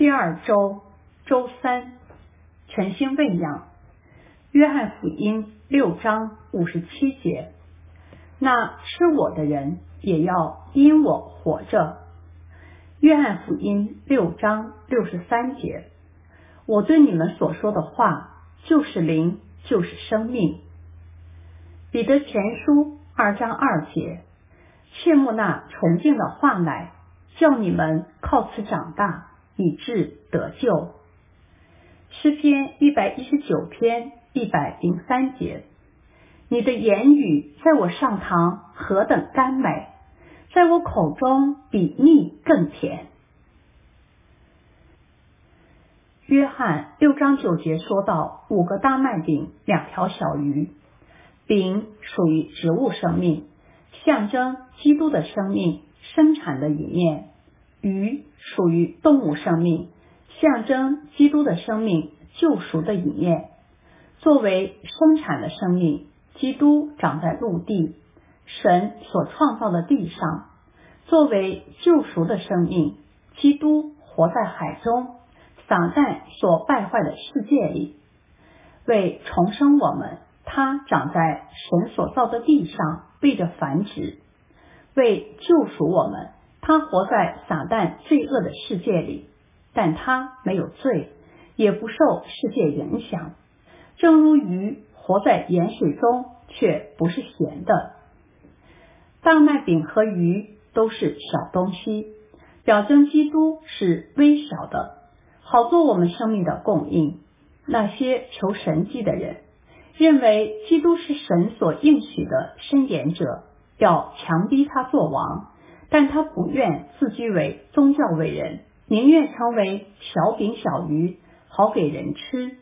第二周周三，晨星喂养。约翰福音6章57节，那吃我的人也要因我活着。约翰福音6章63节，我对你们所说的话就是灵，就是生命。彼得前书2章2节，切慕那纯净的话乃叫你们靠此长大，以致得救。诗篇119篇103节，你的言语在我上膛何等甘美，在我口中比蜜更甜。约翰6章9节说到5个大麦饼2条小鱼，饼属于植物生命，象征基督的生命生产的一面；鱼属于动物生命，象征基督的生命救赎的一面。作为生产的生命，基督长在陆地，神所创造的地上；作为救赎的生命，基督活在海中，撒旦所败坏的世界里。为重生我们，他长在神所造的地上，为着繁殖；为救赎我们，他活在撒旦罪恶的世界里，但他没有罪，也不受世界影响。正如鱼活在盐水中，却不是咸的。大麦饼和鱼都是小东西，表征基督是微小的，好做我们生命的供应。那些求神迹的人，认为基督是神所应许的申言者，要强逼他做王，但他不愿自居为宗教伟人，宁愿成为小饼小鱼，好给人吃。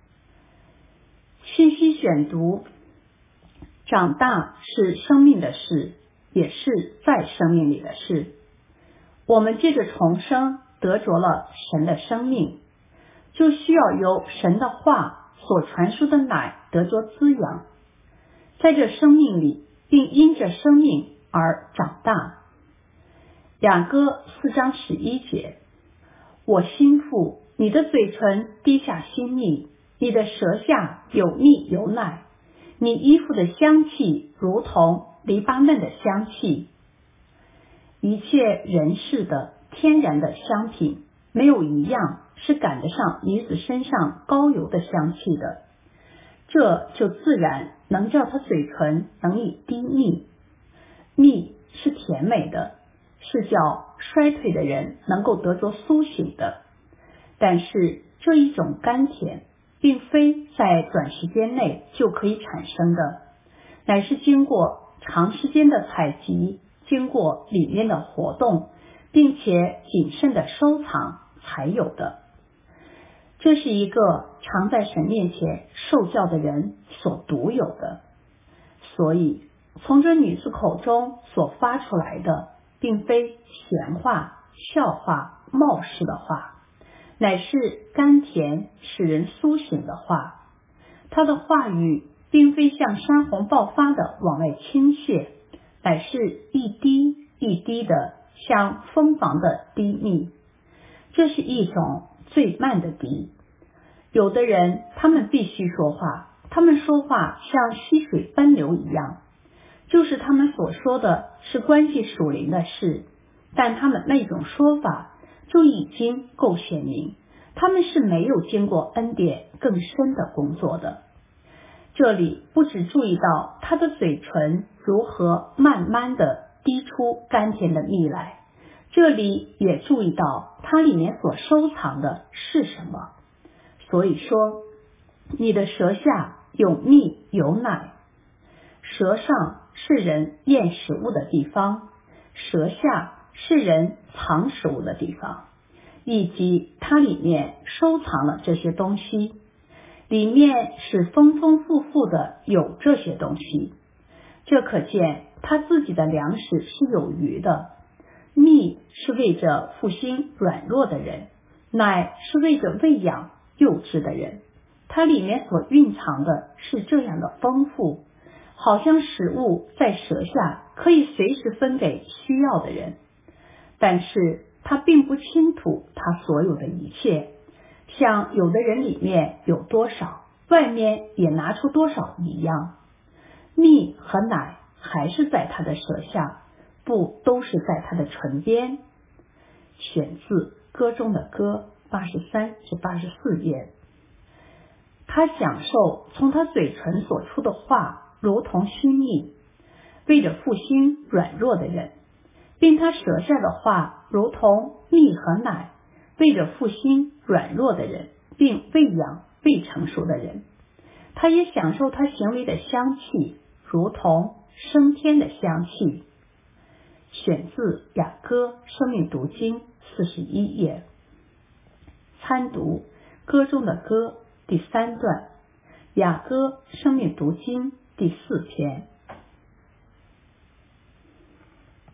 信息选读：长大是生命的事，也是在生命里的事。我们借着重生得着了神的生命，就需要由神的话所传输的奶得着滋养，在这生命里，并因着生命而长大。雅歌4章11节，我心腹，你的嘴唇滴下新蜜，你的舌下有蜜有奶，你衣服的香气如同黎巴嫩的香气。一切人世的天然的香品，没有一样是赶得上女子身上膏油的香气的，这就自然能叫她嘴唇能以滴蜜。蜜是甜美的，是叫衰退的人能够得着苏醒的，但是这一种甘甜并非在短时间内就可以产生的，乃是经过长时间的采集，经过里面的活动，并且谨慎的收藏才有的。这是一个常在神面前受教的人所独有的，所以从这女子口中所发出来的，并非闲话、笑话、冒失的话，乃是甘甜使人苏醒的话。她的话语并非像山洪爆发的往外倾泻，乃是一滴一滴的像蜂房的滴蜜。这是一种最慢的滴。有的人他们必须说话，他们说话像溪水奔流一样，就是他们所说的是关系属灵的事，但他们那种说法就已经够显明，他们是没有经过恩典更深的工作的。这里不只注意到他的嘴唇如何慢慢的滴出甘甜的蜜来，这里也注意到它里面所收藏的是什么。所以说，你的舌下有蜜有奶。舌上是人咽食物的地方，舌下是人藏食物的地方，以及它里面收藏了这些东西，里面是丰丰富富的有这些东西。这可见他自己的粮食是有余的。蜜是为着复兴软弱的人，奶是为着喂养幼稚的人。它里面所蕴藏的是这样的丰富，好像食物在舌下可以随时分给需要的人，但是他并不倾吐他所有的一切，像有的人里面有多少，外面也拿出多少一样。蜜和奶还是在他的舌下，不都是在他的唇边。选自歌中的歌83至84页。他享受从他嘴唇所出的话如同熏蜜，为着复兴软弱的人，并他舌下的话如同蜜和奶，为着复兴软弱的人，并喂养未成熟的人。他也享受他行为的香气，如同升天的香气。选自雅歌生命读经41页。参读歌中的歌第3段，雅歌生命读经第4篇。